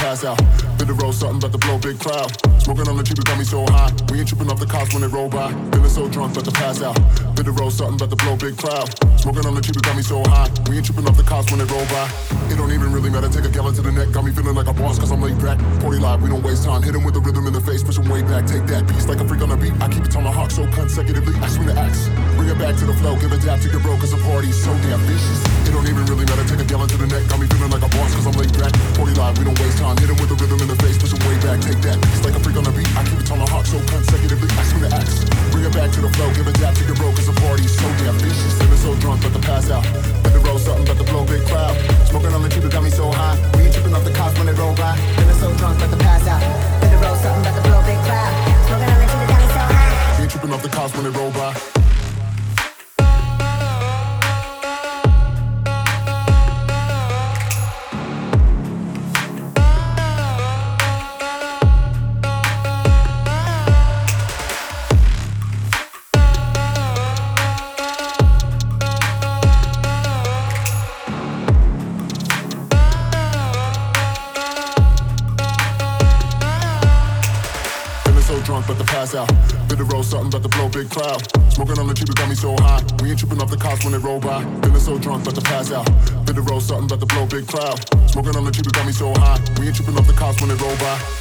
pass out. Bit the road, something about to blow big cloud. Smoking on the cheap, it got me so high. We ain't tripping off the cops when they roll by. Feeling so drunk, about to pass out. Bit the road, something about to blow big cloud. Smoking on the cheap, it got me so high. We ain't tripping off the cops when they roll by. It don't even really matter, take a gallon to the neck. Got me feeling like a boss, cause I'm laid back. 40 live, we don't waste time. Hit him with the rhythm in the face, push him way back. Take that piece like a freak on a beat. I keep it tomahawk so consecutively. I swing the axe. Bring it back to the flow, give a dap to your bro, cause the party's so damn vicious. It don't even really matter, take a gallon to the neck. Got me feeling like a boss, cause I'm laid back. 40 live, we don't waste time. Hit him with the rhythm in the face, push him way back. Take that piece like a freak on a beat. I keep it tomahawk so consecutively. I swing the axe. Bring it back to the flow, give a dap to your bro, cause the party's so damn vicious. Feeling so drunk, about to pass out. Hit the road, something about to blow big cloud. Smoking on the cheap, it got me so high. We ain't tripping off the cops when they roll by. Feeling so drunk, about to pass out. Hit the road, something about to blow big cloud. Smoking on the cheap, it got me so high. We ain't tripping off the cops when they roll by. So drunk, about to pass out. Bit the road, something about to blow big cloud. Smoking on the cheap, it got me so high. We ain't tripping off the cops when they roll by. Feeling so drunk, about to pass out. Bit the road, something about to blow big cloud. Smoking on the cheap, it got me so high. We ain't tripping off the cops when they roll by.